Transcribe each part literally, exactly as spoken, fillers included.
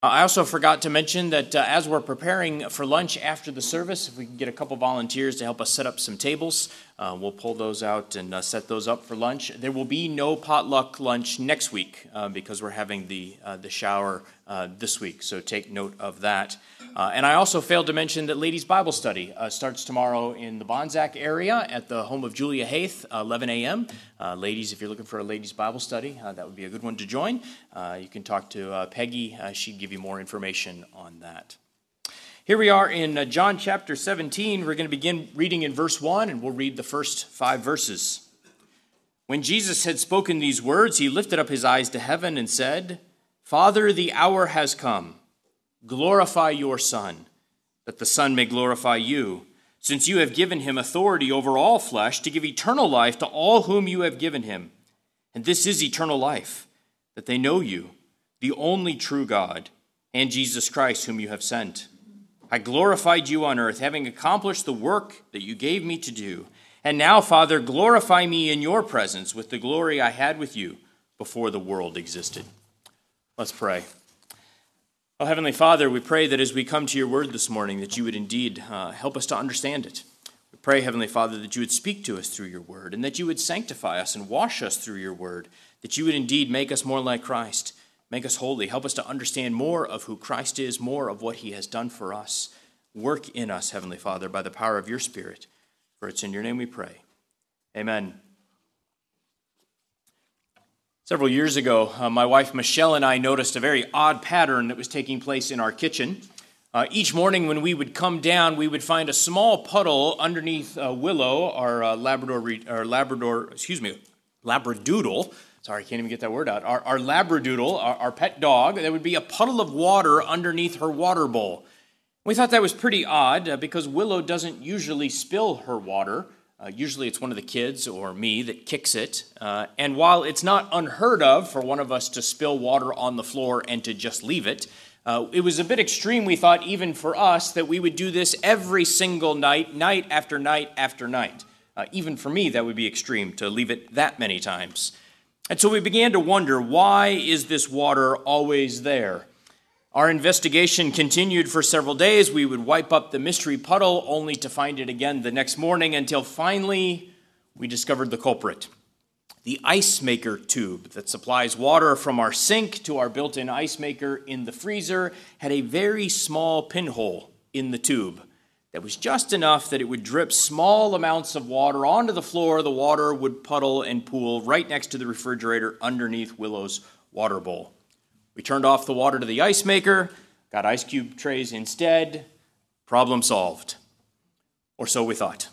I also forgot to mention that uh, as we're preparing for lunch after the service, if we can get a couple volunteers to help us set up some tables, uh, we'll pull those out and uh, set those up for lunch. There will be no potluck lunch next week uh, because we're having the uh, the shower uh, this week, so take note of that. Uh, and I also failed to mention that Ladies Bible Study uh, starts tomorrow in the Bonsack area at the home of Julia Haith, eleven a.m. Uh, ladies, if you're looking for a ladies Bible study, uh, that would be a good one to join. Uh, you can talk to uh, Peggy. Uh, she'd give you more information on that. Here we are in uh, John chapter seventeen. We're going to begin reading in verse one, and we'll read the first five verses. When Jesus had spoken these words, he lifted up his eyes to heaven and said, "Father, the hour has come. Glorify your Son, that the Son may glorify you, since you have given him authority over all flesh to give eternal life to all whom you have given him. And this is eternal life, that they know you, the only true God, and Jesus Christ whom you have sent. I glorified you on earth, having accomplished the work that you gave me to do. And now, Father, glorify me in your presence with the glory I had with you before the world existed." Let's pray. Oh, Heavenly Father, we pray that as we come to your word this morning, that you would indeed uh, help us to understand it. We pray, Heavenly Father, that you would speak to us through your word, and that you would sanctify us and wash us through your word, that you would indeed make us more like Christ, make us holy, help us to understand more of who Christ is, more of what he has done for us. Work in us, Heavenly Father, by the power of your Spirit. For it's in your name we pray. Amen. Several years ago, uh, my wife Michelle and I noticed a very odd pattern that was taking place in our kitchen. Uh, each morning when we would come down, we would find a small puddle underneath uh, Willow, our uh, Labrador, re- our Labrador, excuse me, Labradoodle. Sorry, I can't even get that word out. Our, our Labradoodle, our, our pet dog, there would be a puddle of water underneath her water bowl. We thought that was pretty odd uh, because Willow doesn't usually spill her water. Uh, usually it's one of the kids or me that kicks it. Uh, and while it's not unheard of for one of us to spill water on the floor and to just leave it, uh, it was a bit extreme, we thought, even for us, that we would do this every single night, night after night after night. Uh, even for me, that would be extreme to leave it that many times. And so we began to wonder, why is this water always there? Our investigation continued for several days. We would wipe up the mystery puddle only to find it again the next morning until finally we discovered the culprit. The ice maker tube that supplies water from our sink to our built-in ice maker in the freezer had a very small pinhole in the tube that was just enough that it would drip small amounts of water onto the floor. The water would puddle and pool right next to the refrigerator underneath Willow's water bowl. We turned off the water to the ice maker, got ice cube trays instead. Problem solved. Or so we thought.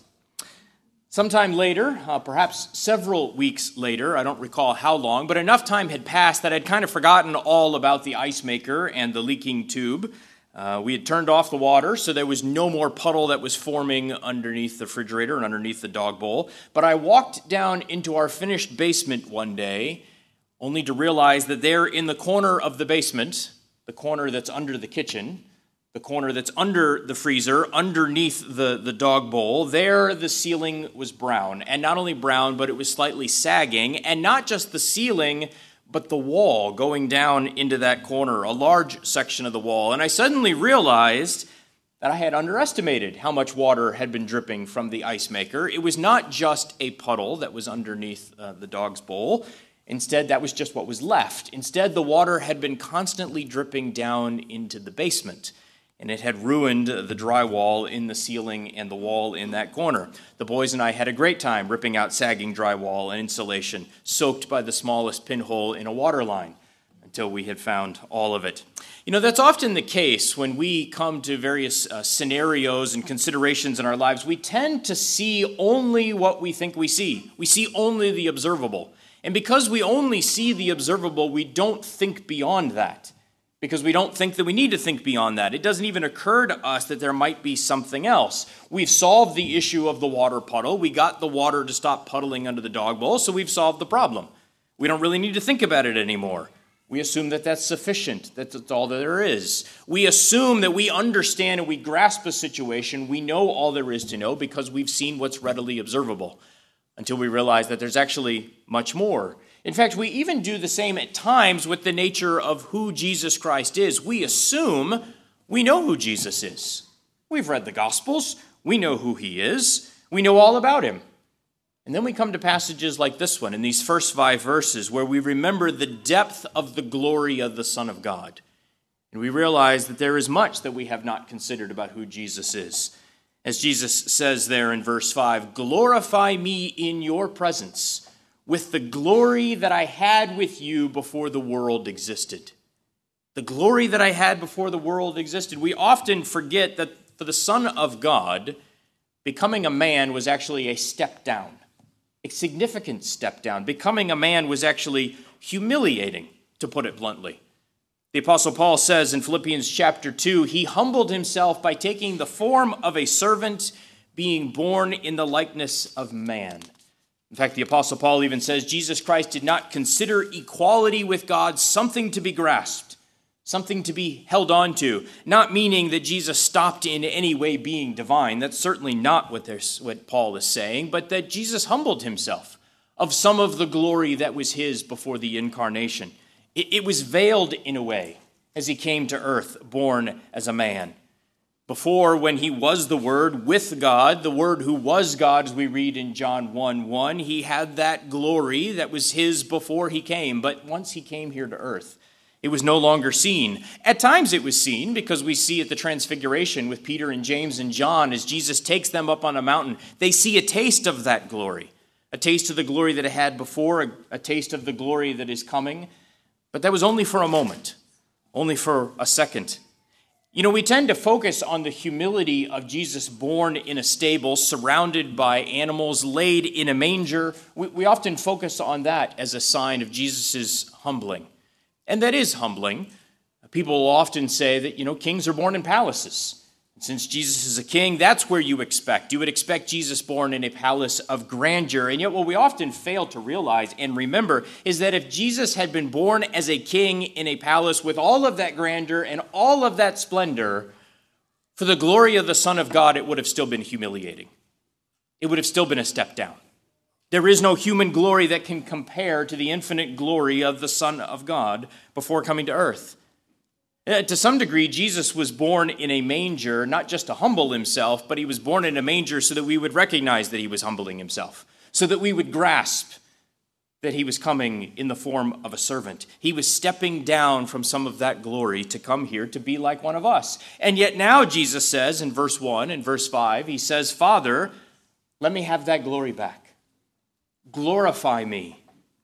Sometime later, uh, perhaps several weeks later, I don't recall how long, but enough time had passed that I'd kind of forgotten all about the ice maker and the leaking tube. Uh, we had turned off the water, so there was no more puddle that was forming underneath the refrigerator and underneath the dog bowl. But I walked down into our finished basement one day, only to realize that there in the corner of the basement, the corner that's under the kitchen, the corner that's under the freezer, underneath the, the dog bowl, there the ceiling was brown. And not only brown, but it was slightly sagging. And not just the ceiling, but the wall going down into that corner, a large section of the wall. And I suddenly realized that I had underestimated how much water had been dripping from the ice maker. It was not just a puddle that was underneath uh, the dog's bowl. Instead, that was just what was left. Instead, the water had been constantly dripping down into the basement, and it had ruined the drywall in the ceiling and the wall in that corner. The boys and I had a great time ripping out sagging drywall and insulation, soaked by the smallest pinhole in a water line, until we had found all of it. You know, that's often the case when we come to various uh, scenarios and considerations in our lives. We tend to see only what we think we see. We see only the observable. And because we only see the observable, we don't think beyond that. Because we don't think that we need to think beyond that. It doesn't even occur to us that there might be something else. We've solved the issue of the water puddle. We got the water to stop puddling under the dog bowl, so we've solved the problem. We don't really need to think about it anymore. We assume that that's sufficient, that that's all that there is. We assume that we understand and we grasp a situation. We know all there is to know because we've seen what's readily observable, until we realize that there's actually much more. In fact, we even do the same at times with the nature of who Jesus Christ is. We assume we know who Jesus is. We've read the Gospels. We know who he is. We know all about him. And then we come to passages like this one in these first five verses where we remember the depth of the glory of the Son of God. And we realize that there is much that we have not considered about who Jesus is. As Jesus says there in verse five, "Glorify me in your presence with the glory that I had with you before the world existed." The glory that I had before the world existed. We often forget that for the Son of God, becoming a man was actually a step down. A significant step down. Becoming a man was actually humiliating, to put it bluntly. The Apostle Paul says in Philippians chapter two, he humbled himself by taking the form of a servant, being born in the likeness of man. In fact, the Apostle Paul even says Jesus Christ did not consider equality with God something to be grasped, something to be held on to, not meaning that Jesus stopped in any way being divine. That's certainly not what, what Paul is saying, but that Jesus humbled himself of some of the glory that was his before the incarnation. It, it was veiled in a way as he came to earth, born as a man. Before, when he was the Word with God, the Word who was God, as we read in John one one, he had that glory that was his before he came. But once he came here to earth, it was no longer seen. At times it was seen because we see at the Transfiguration with Peter and James and John as Jesus takes them up on a mountain. They see a taste of that glory, a taste of the glory that it had before, a, a taste of the glory that is coming. But that was only for a moment, only for a second. You know, we tend to focus on the humility of Jesus born in a stable, surrounded by animals, laid in a manger. We, we often focus on that as a sign of Jesus' humbling. And that is humbling. People will often say that, you know, kings are born in palaces. Since Jesus is a king, that's where you expect. You would expect Jesus born in a palace of grandeur. And yet what we often fail to realize and remember is that if Jesus had been born as a king in a palace with all of that grandeur and all of that splendor, for the glory of the Son of God, it would have still been humiliating. It would have still been a step down. There is no human glory that can compare to the infinite glory of the Son of God before coming to earth. To some degree, Jesus was born in a manger, not just to humble himself, but he was born in a manger so that we would recognize that he was humbling himself, so that we would grasp that he was coming in the form of a servant. He was stepping down from some of that glory to come here to be like one of us. And yet now Jesus says in verse one and verse five, he says, "Father, let me have that glory back. Glorify me."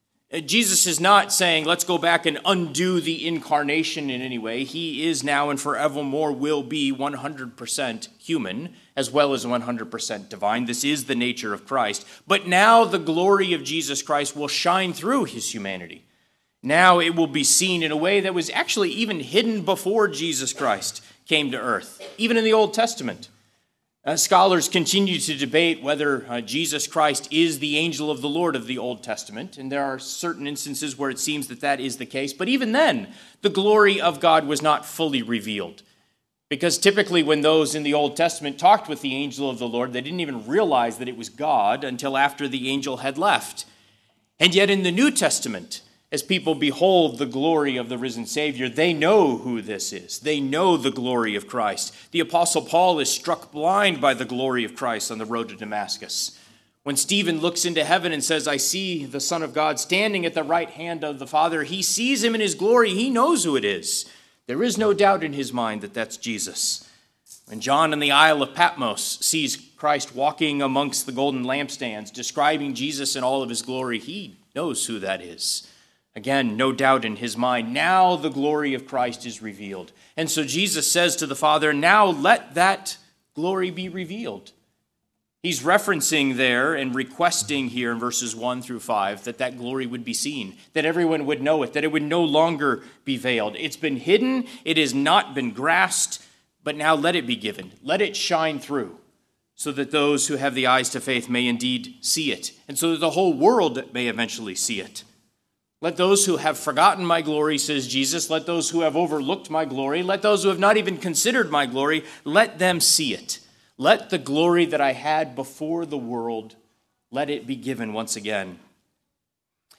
Jesus is not saying, let's go back and undo the incarnation in any way. He is now and forevermore will be one hundred percent human as well as one hundred percent divine. This is the nature of Christ. But now the glory of Jesus Christ will shine through his humanity. Now it will be seen in a way that was actually even hidden before Jesus Christ came to earth, even in the Old Testament. Uh, scholars continue to debate whether uh, Jesus Christ is the angel of the Lord of the Old Testament, and there are certain instances where it seems that that is the case. But even then, the glory of God was not fully revealed, because typically when those in the Old Testament talked with the angel of the Lord, they didn't even realize that it was God until after the angel had left. And yet in the New Testament, as people behold the glory of the risen Savior, they know who this is. They know the glory of Christ. The Apostle Paul is struck blind by the glory of Christ on the road to Damascus. When Stephen looks into heaven and says, "I see the Son of God standing at the right hand of the Father," he sees him in his glory. He knows who it is. There is no doubt in his mind that that's Jesus. When John in the Isle of Patmos sees Christ walking amongst the golden lampstands, describing Jesus in all of his glory, he knows who that is. Again, no doubt in his mind. Now the glory of Christ is revealed. And so Jesus says to the Father, now let that glory be revealed. He's referencing there and requesting here in verses one through five that that glory would be seen, that everyone would know it, that it would no longer be veiled. It's been hidden, it has not been grasped, but now let it be given. Let it shine through so that those who have the eyes to faith may indeed see it, and so that the whole world may eventually see it. Let those who have forgotten my glory, says Jesus, let those who have overlooked my glory, let those who have not even considered my glory, let them see it. Let the glory that I had before the world, let it be given once again.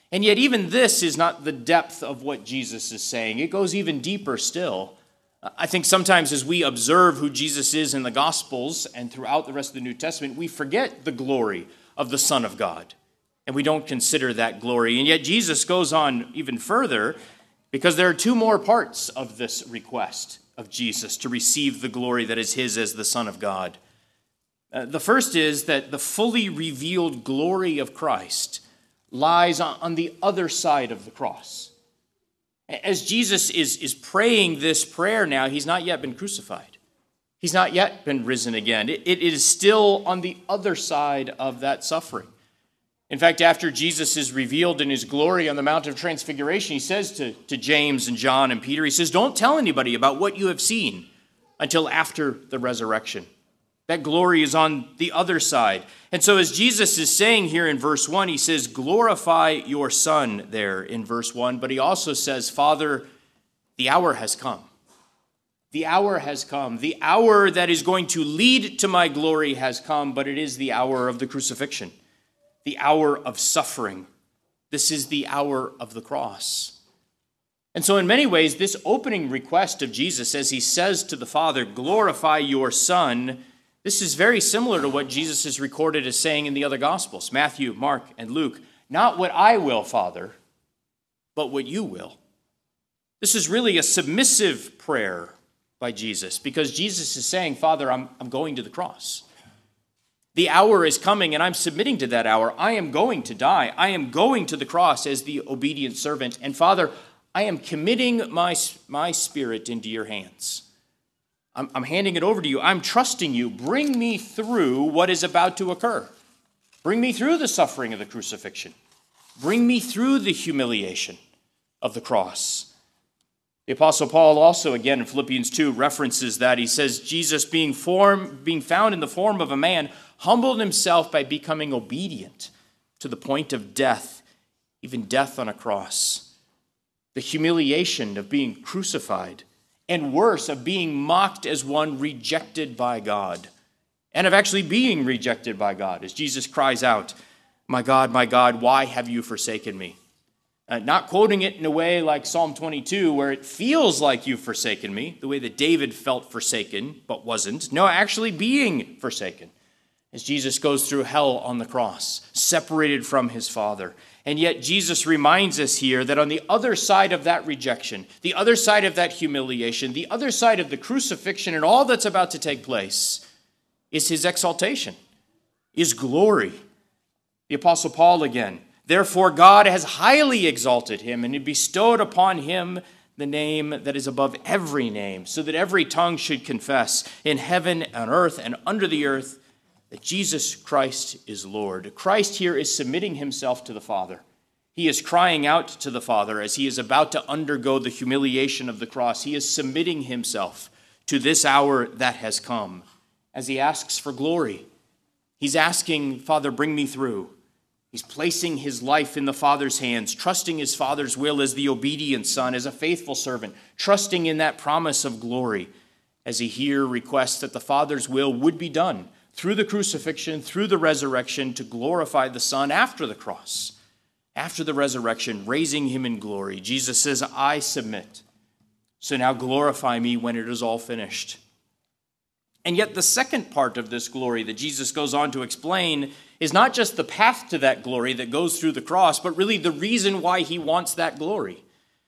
And yet even this is not the depth of what Jesus is saying. It goes even deeper still. I think sometimes as we observe who Jesus is in the Gospels and throughout the rest of the New Testament, we forget the glory of the Son of God, and we don't consider that glory. And yet Jesus goes on even further, because there are two more parts of this request of Jesus to receive the glory that is his as the Son of God. Uh, the first is that the fully revealed glory of Christ lies on, on the other side of the cross. As Jesus is, is praying this prayer now, he's not yet been crucified. He's not yet been risen again. It, it is still on the other side of that suffering. In fact, after Jesus is revealed in his glory on the Mount of Transfiguration, he says to, to James and John and Peter, he says, don't tell anybody about what you have seen until after the resurrection. That glory is on the other side. And so as Jesus is saying here in verse one, he says, glorify your Son there in verse one. But he also says, Father, the hour has come. The hour has come. The hour that is going to lead to my glory has come, but it is the hour of the crucifixion, the hour of suffering. This is the hour of the cross. And so in many ways, this opening request of Jesus, as he says to the Father, glorify your Son, this is very similar to what Jesus is recorded as saying in the other Gospels, Matthew, Mark, and Luke. Not what I will, Father, but what you will. This is really a submissive prayer by Jesus, because Jesus is saying, Father, I'm, I'm going to the cross. The hour is coming, and I'm submitting to that hour. I am going to die. I am going to the cross as the obedient servant. And Father, I am committing my, my spirit into your hands. I'm, I'm handing it over to you. I'm trusting you. Bring me through what is about to occur. Bring me through the suffering of the crucifixion. Bring me through the humiliation of the cross. The Apostle Paul also, again, in Philippians two, references that. He says, Jesus, being, form, being found in the form of a man, humbled himself by becoming obedient to the point of death, even death on a cross. The humiliation of being crucified, and worse, of being mocked as one rejected by God, and of actually being rejected by God, as Jesus cries out, my God, my God, why have you forsaken me? Uh, not quoting it in a way like Psalm twenty-two, where it feels like you've forsaken me, the way that David felt forsaken, but wasn't. No, actually being forsaken, as Jesus goes through hell on the cross, separated from his Father. And yet Jesus reminds us here that on the other side of that rejection, the other side of that humiliation, the other side of the crucifixion and all that's about to take place is his exaltation, is glory. The Apostle Paul again, therefore God has highly exalted him and bestowed upon him the name that is above every name, so that every tongue should confess in heaven and earth and under the earth that Jesus Christ is Lord. Christ here is submitting himself to the Father. He is crying out to the Father as he is about to undergo the humiliation of the cross. He is submitting himself to this hour that has come as he asks for glory. He's asking, Father, bring me through. He's placing his life in the Father's hands, trusting his Father's will as the obedient Son, as a faithful servant, trusting in that promise of glory as he here requests that the Father's will would be done through the crucifixion, through the resurrection, to glorify the Son after the cross, after the resurrection, raising him in glory. Jesus says, I submit. So now glorify me when it is all finished. And yet the second part of this glory that Jesus goes on to explain is not just the path to that glory that goes through the cross, but really the reason why he wants that glory.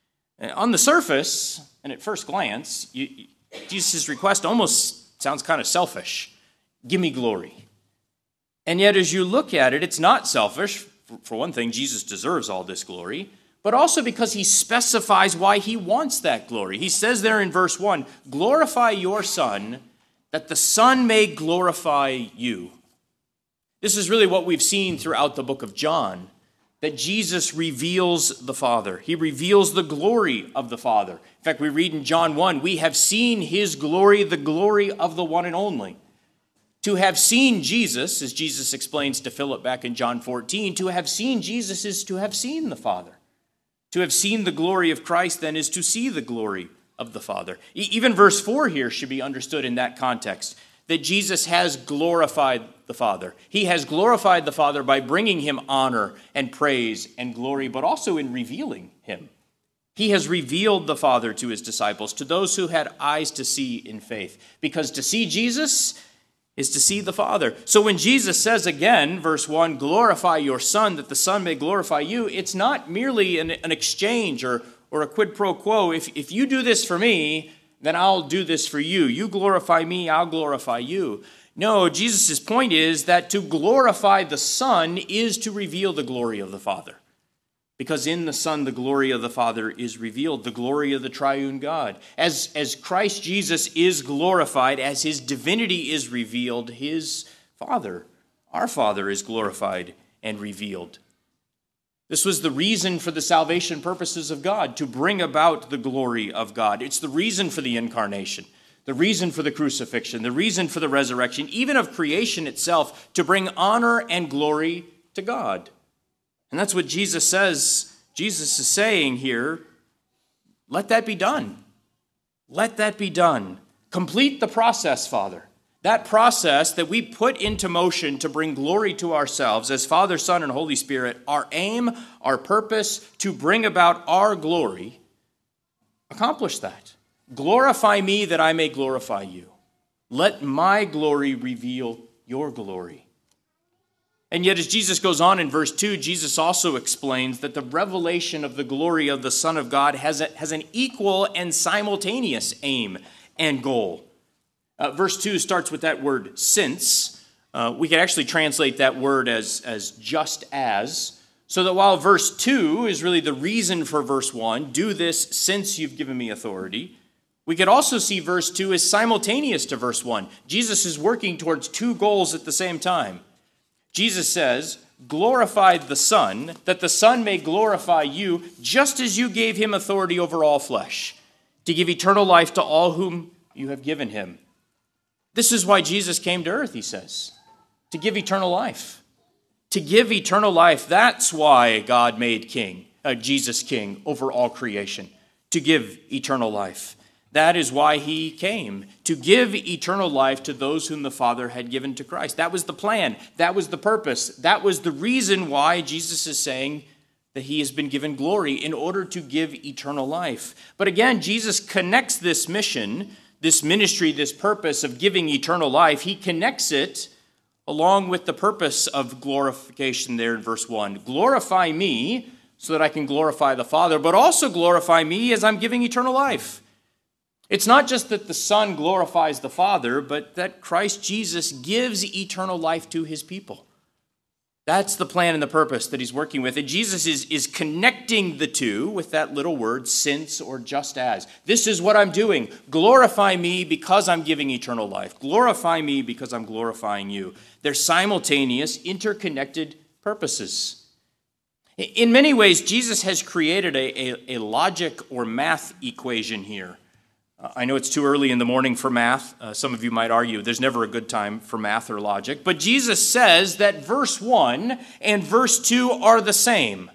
On the surface, and at first glance, you, Jesus' request almost sounds kind of selfish. Give me glory. And yet as you look at it, it's not selfish. For one thing, Jesus deserves all this glory, but also because he specifies why he wants that glory. He says there in verse one, glorify your Son, that the Son may glorify you. This is really what we've seen throughout the book of John, that Jesus reveals the Father. He reveals the glory of the Father. In fact, we read in John one, we have seen his glory, the glory of the one and only. To have seen Jesus, as Jesus explains to Philip back in John fourteen, to have seen Jesus is to have seen the Father. To have seen the glory of Christ, then, is to see the glory of the Father. Even verse four here should be understood in that context, that Jesus has glorified the Father. He has glorified the Father by bringing him honor and praise and glory, but also in revealing him. He has revealed the Father to his disciples, to those who had eyes to see in faith. Because to see Jesus is to see the Father. So when Jesus says again, verse one, glorify your Son, that the Son may glorify you, it's not merely an, an exchange or, or a quid pro quo. If, if you do this for me, then I'll do this for you. You glorify me, I'll glorify you. No, Jesus' point is that to glorify the Son is to reveal the glory of the Father. Because in the Son, the glory of the Father is revealed, the glory of the triune God. As, as Christ Jesus is glorified, as his divinity is revealed, his Father, our Father, is glorified and revealed. This was the reason for the salvation purposes of God, to bring about the glory of God. It's the reason for the incarnation, the reason for the crucifixion, the reason for the resurrection, even of creation itself, to bring honor and glory to God. And that's what Jesus says. Jesus is saying here, let that be done. Let that be done. Complete the process, Father. That process that we put into motion to bring glory to ourselves as Father, Son, and Holy Spirit, our aim, our purpose to bring about our glory, accomplish that. Glorify me that I may glorify you. Let my glory reveal your glory. And yet, as Jesus goes on in verse two, Jesus also explains that the revelation of the glory of the Son of God has, a, has an equal and simultaneous aim and goal. Uh, verse two starts with that word, since. Uh, we can actually translate that word as, as just as, so that while verse two is really the reason for verse one, do this since you've given me authority, we could also see verse two as simultaneous to verse one. Jesus is working towards two goals at the same time. Jesus says, glorify the Son, that the Son may glorify you, just as you gave him authority over all flesh, to give eternal life to all whom you have given him. This is why Jesus came to earth, he says, to give eternal life. To give eternal life, that's why God made king, uh, Jesus king over all creation, to give eternal life. That is why he came, to give eternal life to those whom the Father had given to Christ. That was the plan. That was the purpose. That was the reason why Jesus is saying that he has been given glory in order to give eternal life. But again, Jesus connects this mission, this ministry, this purpose of giving eternal life, he connects it along with the purpose of glorification there in verse one. Glorify me so that I can glorify the Father, but also glorify me as I'm giving eternal life. It's not just that the Son glorifies the Father, but that Christ Jesus gives eternal life to his people. That's the plan and the purpose that he's working with. And Jesus is, is connecting the two with that little word, since or just as. This is what I'm doing. Glorify me because I'm giving eternal life. Glorify me because I'm glorifying you. They're simultaneous, interconnected purposes. In many ways, Jesus has created a, a, a logic or math equation here. Uh, I know it's too early in the morning for math. Uh, some of you might argue there's never a good time for math or logic. But Jesus says that verse one and verse two are the same.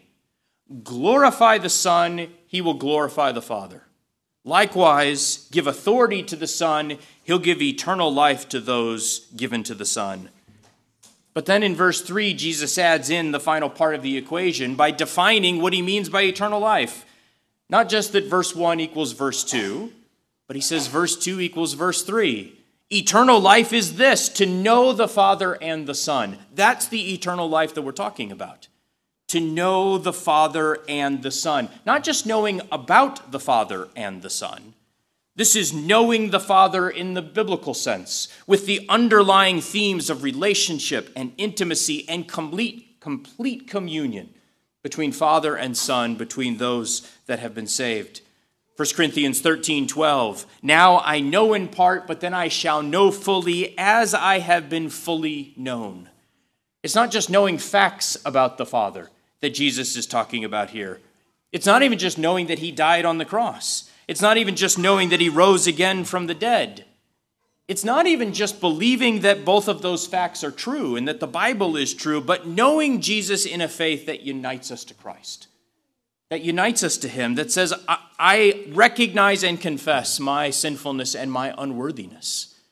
Glorify the Son, he will glorify the Father. Likewise, give authority to the Son, he'll give eternal life to those given to the Son. But then in verse three, Jesus adds in the final part of the equation by defining what he means by eternal life. Not just that verse one equals verse two, but he says verse two equals verse three. Eternal life is this, to know the Father and the Son. That's the eternal life that we're talking about. To know the Father and the Son. Not just knowing about the Father and the Son. This is knowing the Father in the biblical sense, with the underlying themes of relationship and intimacy and complete, complete communion between Father and Son, between those that have been saved. First Corinthians thirteen twelve, now I know in part, but then I shall know fully as I have been fully known. It's not just knowing facts about the Father that Jesus is talking about here. It's not even just knowing that he died on the cross. It's not even just knowing that he rose again from the dead. It's not even just believing that both of those facts are true and that the Bible is true, but knowing Jesus in a faith that unites us to Christ. That unites us to him, that says, I recognize and confess my sinfulness and my unworthiness.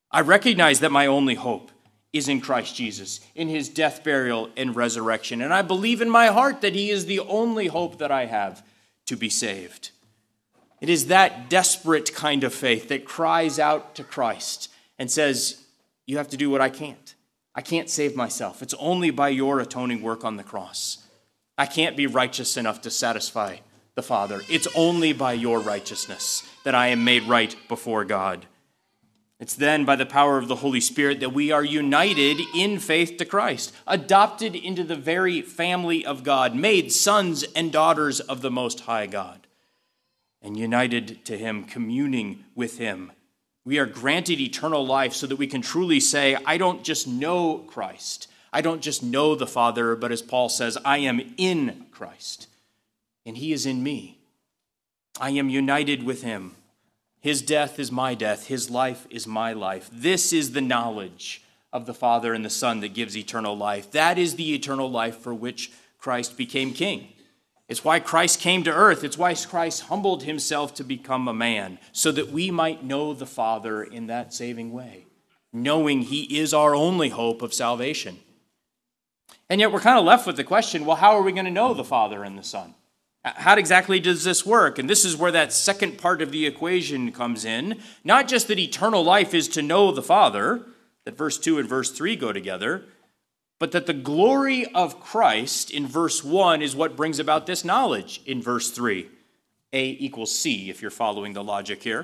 I recognize that my only hope is in Christ Jesus, in his death, burial, and resurrection. And I believe in my heart that he is the only hope that I have to be saved. It is that desperate kind of faith that cries out to Christ and says, you have to do what I can't. I can't save myself. It's only by your atoning work on the cross. I can't be righteous enough to satisfy the Father. It's only by your righteousness that I am made right before God. It's then by the power of the Holy Spirit that we are united in faith to Christ, adopted into the very family of God, made sons and daughters of the Most High God, and united to him, communing with him. We are granted eternal life so that we can truly say, I don't just know Christ. I don't just know the Father, but as Paul says, I am in Christ, and he is in me. I am united with him. His death is my death. His life is my life. This is the knowledge of the Father and the Son that gives eternal life. That is the eternal life for which Christ became king. It's why Christ came to earth. It's why Christ humbled himself to become a man, so that we might know the Father in that saving way, knowing he is our only hope of salvation. And yet we're kind of left with the question, well, how are we going to know the Father and the Son? How exactly does this work? And this is where that second part of the equation comes in. Not just that eternal life is to know the Father, that verse two and verse three go together, but that the glory of Christ in verse one is what brings about this knowledge in verse three. A equals C, if you're following the logic here.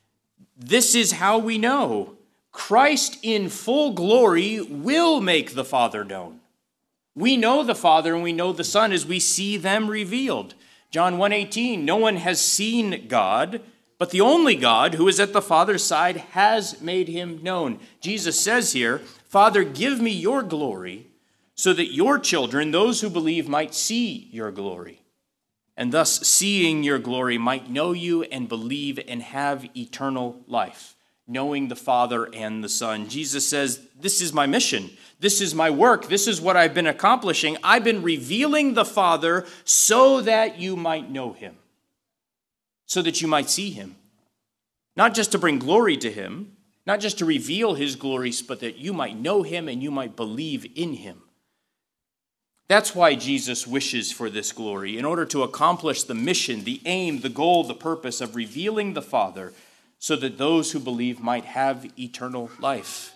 This is how we know. Christ in full glory will make the Father known. We know the Father and we know the Son as we see them revealed. John one eighteen, no one has seen God, but the only God who is at the Father's side has made him known. Jesus says here, Father, give me your glory so that your children, those who believe, might see your glory. And thus, seeing your glory, might know you and believe and have eternal life, knowing the Father and the Son. Jesus says, this is my mission. This is my work. This is what I've been accomplishing. I've been revealing the Father so that you might know him, so that you might see him. Not just to bring glory to him, not just to reveal his glories, but that you might know him and you might believe in him. That's why Jesus wishes for this glory, in order to accomplish the mission, the aim, the goal, the purpose of revealing the Father, so that those who believe might have eternal life.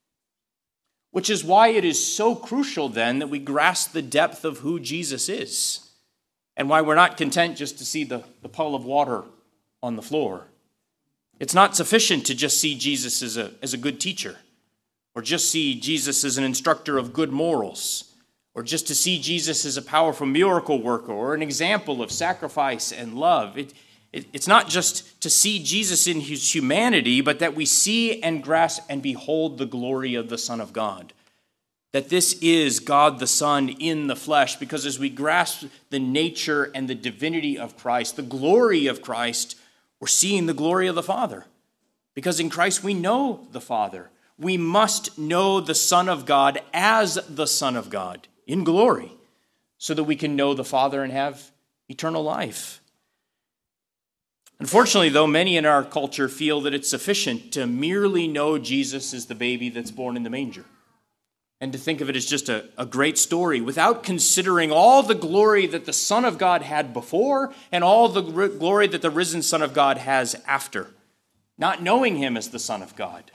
Which is why it is so crucial then that we grasp the depth of who Jesus is, and why we're not content just to see the, the puddle of water on the floor. It's not sufficient to just see Jesus as a, as a good teacher, or just see Jesus as an instructor of good morals, or just to see Jesus as a powerful miracle worker, or an example of sacrifice and love. It, it, it's not just to see Jesus in his humanity, but that we see and grasp and behold the glory of the Son of God. That this is God the Son in the flesh, because as we grasp the nature and the divinity of Christ, the glory of Christ, we're seeing the glory of the Father. Because in Christ we know the Father. We must know the Son of God as the Son of God in glory, so that we can know the Father and have eternal life. Unfortunately, though, many in our culture feel that it's sufficient to merely know Jesus as the baby that's born in the manger, and to think of it as just a, a great story without considering all the glory that the Son of God had before and all the r- glory that the risen Son of God has after, not knowing him as the Son of God.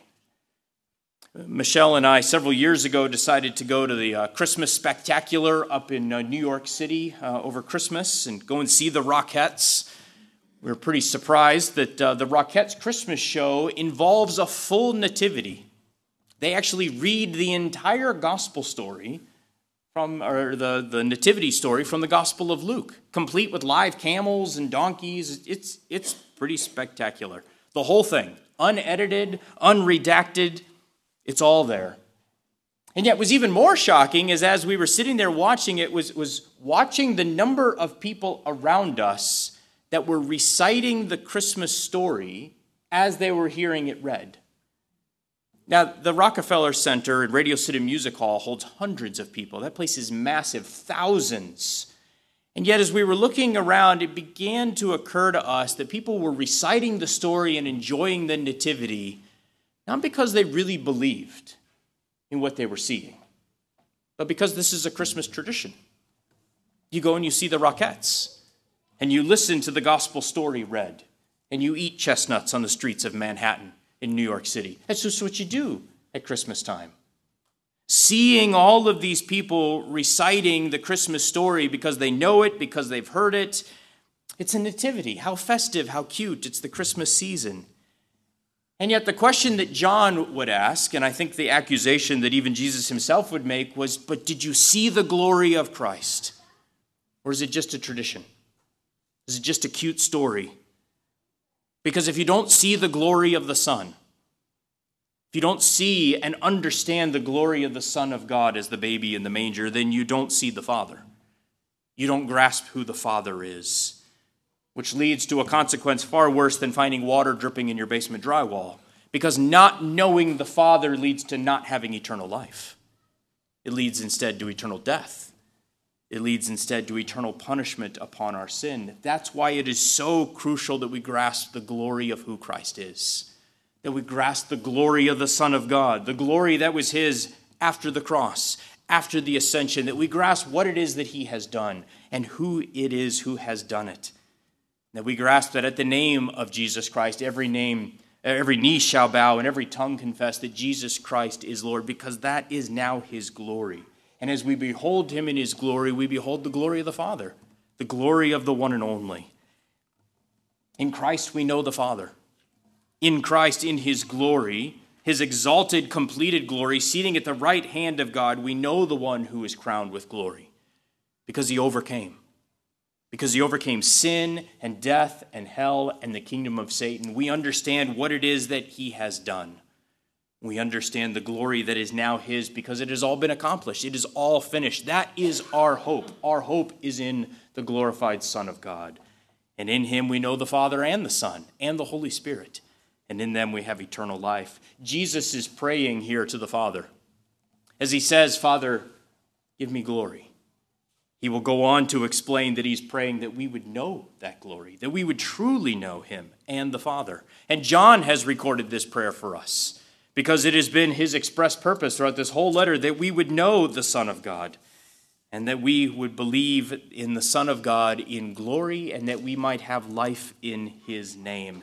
Michelle and I, several years ago, decided to go to the uh, Christmas Spectacular up in uh, New York City uh, over Christmas and go and see the Rockettes. We were pretty surprised that uh, the Rockettes Christmas show involves a full nativity. They actually read the entire gospel story from, or the, the nativity story from the Gospel of Luke, complete with live camels and donkeys. It's, it's pretty spectacular. The whole thing, unedited, unredacted, it's all there. And yet, what was even more shocking is as we were sitting there watching it, was, was watching the number of people around us that were reciting the Christmas story as they were hearing it read. Now, the Rockefeller Center at Radio City Music Hall holds hundreds of people. That place is massive, thousands. And yet, as we were looking around, it began to occur to us that people were reciting the story and enjoying the nativity, not because they really believed in what they were seeing, but because this is a Christmas tradition. You go and you see the Rockettes, and you listen to the gospel story read, and you eat chestnuts on the streets of Manhattan in New York City. That's just what you do at Christmas time. Seeing all of these people reciting the Christmas story because they know it, because they've heard it, it's a nativity. How festive, how cute. It's the Christmas season. And yet the question that John would ask, and I think the accusation that even Jesus himself would make was, but did you see the glory of Christ? Or is it just a tradition? Is it just a cute story? Because if you don't see the glory of the Son, if you don't see and understand the glory of the Son of God as the baby in the manger, then you don't see the Father. You don't grasp who the Father is, which leads to a consequence far worse than finding water dripping in your basement drywall, because not knowing the Father leads to not having eternal life. It leads instead to eternal death. It leads instead to eternal punishment upon our sin. That's why it is so crucial that we grasp the glory of who Christ is, that we grasp the glory of the Son of God, the glory that was his after the cross, after the ascension, that we grasp what it is that he has done and who it is who has done it. That we grasp that at the name of Jesus Christ, every name, every knee shall bow and every tongue confess that Jesus Christ is Lord, because that is now his glory. And as we behold him in his glory, we behold the glory of the Father, the glory of the one and only. In Christ we know the Father. In Christ, in his glory, his exalted, completed glory, seating at the right hand of God, we know the one who is crowned with glory, because he overcame. Because he overcame sin and death and hell and the kingdom of Satan. We understand what it is that he has done. We understand the glory that is now his because it has all been accomplished. It is all finished. That is our hope. Our hope is in the glorified Son of God. And in him we know the Father and the Son and the Holy Spirit. And in them we have eternal life. Jesus is praying here to the Father. As he says, Father, give me glory. He will go on to explain that he's praying that we would know that glory, that we would truly know him and the Father. And John has recorded this prayer for us, because it has been his express purpose throughout this whole letter that we would know the Son of God, and that we would believe in the Son of God in glory, and that we might have life in his name.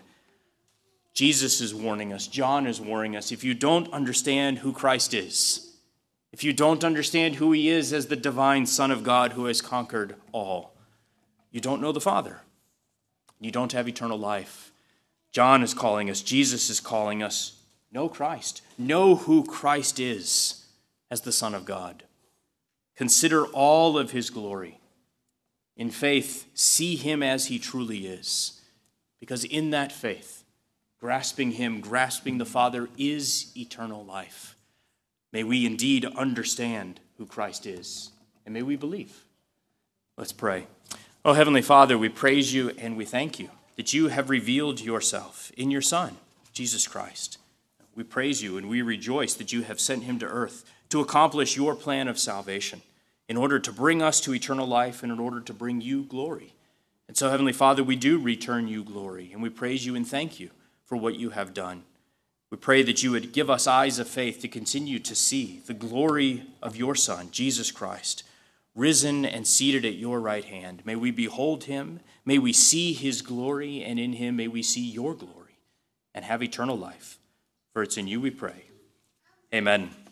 Jesus is warning us. John is warning us. If you don't understand who Christ is, if you don't understand who he is as the divine Son of God who has conquered all, you don't know the Father. You don't have eternal life. John is calling us. Jesus is calling us. Know Christ. Know who Christ is as the Son of God. Consider all of his glory. In faith, see him as he truly is. Because in that faith, grasping him, grasping the Father, is eternal life. May we indeed understand who Christ is, and may we believe. Let's pray. Oh, Heavenly Father, we praise you and we thank you that you have revealed yourself in your Son, Jesus Christ. We praise you and we rejoice that you have sent him to earth to accomplish your plan of salvation in order to bring us to eternal life and in order to bring you glory. And so, Heavenly Father, we do return you glory, and we praise you and thank you for what you have done. We pray that you would give us eyes of faith to continue to see the glory of your Son, Jesus Christ, risen and seated at your right hand. May we behold him, may we see his glory, and in him may we see your glory and have eternal life. For it's in you we pray. Amen.